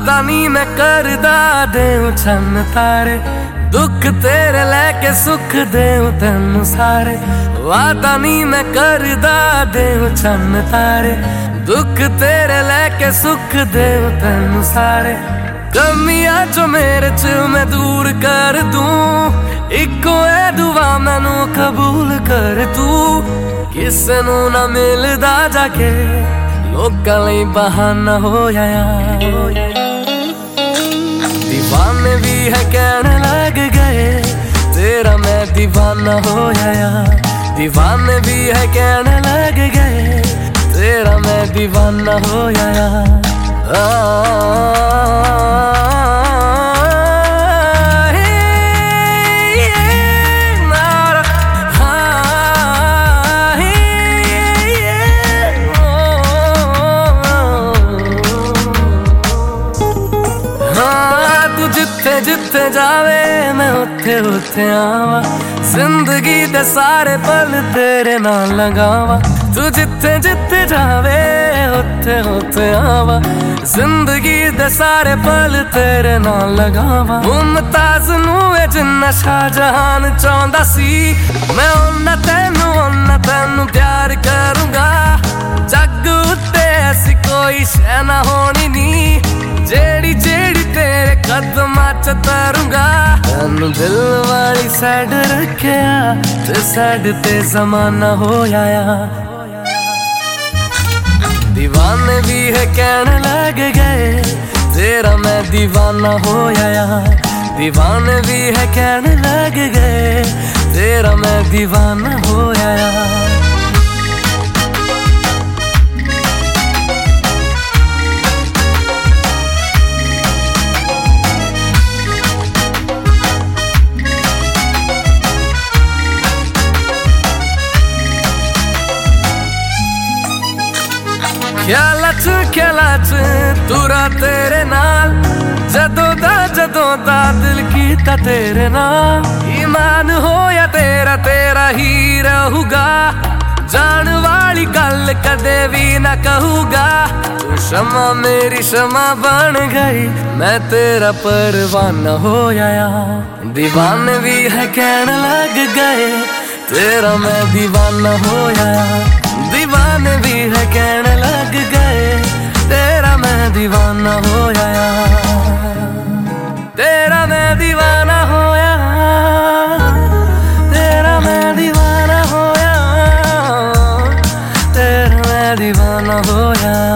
वादा नहीं मैं करदा देऊं छन तारे, दुख तेरे लेके सुख देऊं तेनू सारे। वादा नहीं मैं करदा देऊं छन तारे, दुख तेरे लेके सुख देऊं तेनू सारे। कमियां जो मेरे च मैं दूर कर दूं, इको है दुआ मैनू कबूल कर तू। किसे नू ना मिलदा जाके लोकां लई बहाना होया। दीवाने भी है कहने लग गए तेरा मैं दीवाना होया। दीवाने भी है कहने लग गए तेरा मैं दीवाना होया। जिथे जिथे जावे मैं उथे उथे आवा, जिंदगी दे सारे पल तेरे नाल लगावा। तू जिथे जिथे जावे उथे उथे आवा, जिंदगी दे सारे पल तेरे नाल लगावा। मुमताज नू जिन्ना शाहजहान चाहंदा सी, मैं उन्ना तेनू प्यार करूंगा। जग उत्ते ऐसी कोई शै ना होनी नी, जेड़ी जेड़ी तेरे कदमां च तरूंगा। तैनू दिल वाली साइड रखिया ते साइड ते जमाना होया। दीवाने भी है कहने लग गए तेरा मैं दीवाना होया। दीवाने भी है कहने लग गए तेरा मैं दीवाना होया। ख्याला च तुरा तेरे नाल, जदों दा दिल कीता तेरे नाल। ईमान होया तेरा तेरा ही रहूगा, जान वाली गल कदे भी ना कहूगा। तू शमा मेरी शमा बन गई, मैं तेरा परवाना होया। दीवाने भी है कहने लग गए तेरा मैं दीवाना होया। दीवाने भी है कहने लग गए तेरा मैं दीवाना होया। तेरा मैं दीवाना होया, तेरा मैं दीवाना होया, तेरा मैं दीवाना होया।